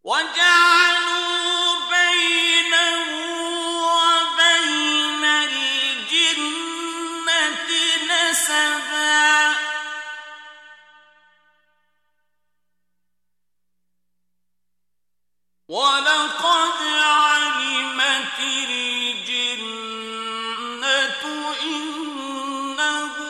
وَجَعَلُوا بَيْنَهُ وَبَيْنَ الْجِنَّةِ نَسَبًا ۚ وَلَقَدْ عَلِمَتِ الْجِنَّةُ إِنَّهُمْ